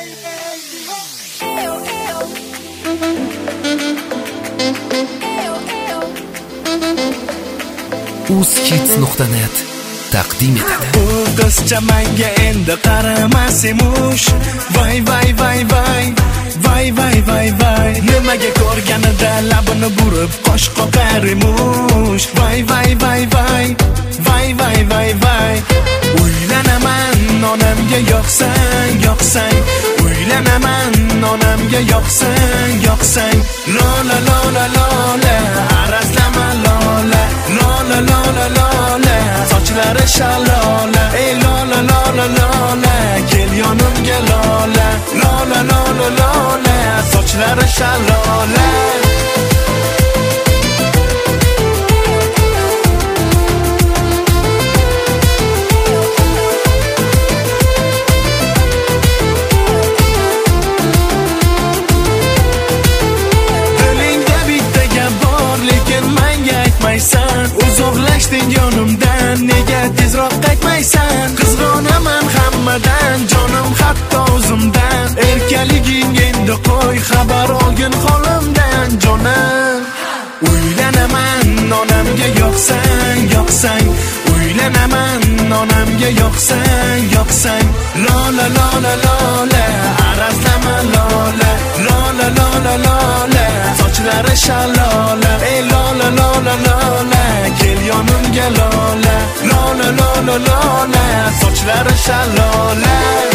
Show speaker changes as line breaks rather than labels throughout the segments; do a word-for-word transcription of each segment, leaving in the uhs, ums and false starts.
uzhits nuqta net taqdim etadi.
Bu qizcha menga endi qaramas emish. Voy voy voy voy voy voy voy voy. Nimaga ko'rganida labini burib qosh qoqar emish. Voy voy voy voy voy voy voy voy. Uylanaman onamga yoqsang yoqsang. Uylanaman onamga yoqsang yoqsang. Lola lola lola arazlama lola. Lola lola lola sochlari shalola. Ey lola lola lola kel yonimga lola. Lola lola lola sochlari shalola. Uzoqlashding yonimdan, nega tezroq qaytmaysan? Qizg'onaman hammadan, jonim hatto o'zimdan. Erkaliging endi qo'y, xabar olgin holimdan jonim. Uylanaman onamga yoqsang yoqsang. Uylanaman onamga yoqsang yoqsang. Lola lola lola arazlama lola. Lola lola lola sochlari shalola. Ey lola lola lola kel yonimga lola. Lola lola lola sochlari shalola.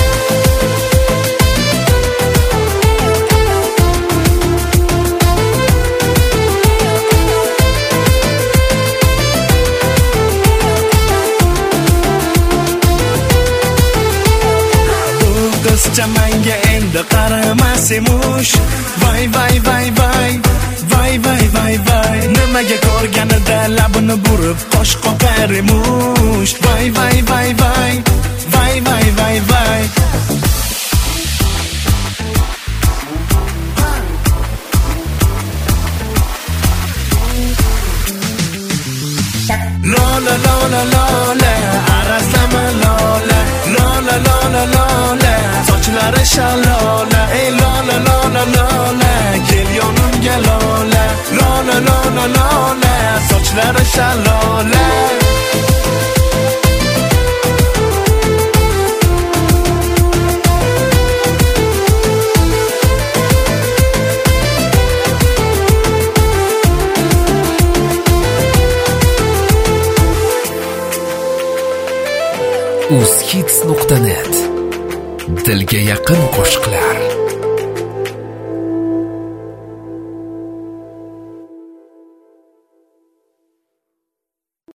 Qizcha menga endi qaramas emish. Voy voy voy voy voy voy voy voy. Nimaga ko'rganida labini burib qosh qoqar emish. Voy voy voy voy voy voy voy voy. Lola lola lola arazlama lola. Lola lola lola sochlari shalola. Ey lola lola lola kel yonimga lola. Lola lola lola sochlari shalola.
uzhits nuqta net dilga yaqin qo'shiqlar.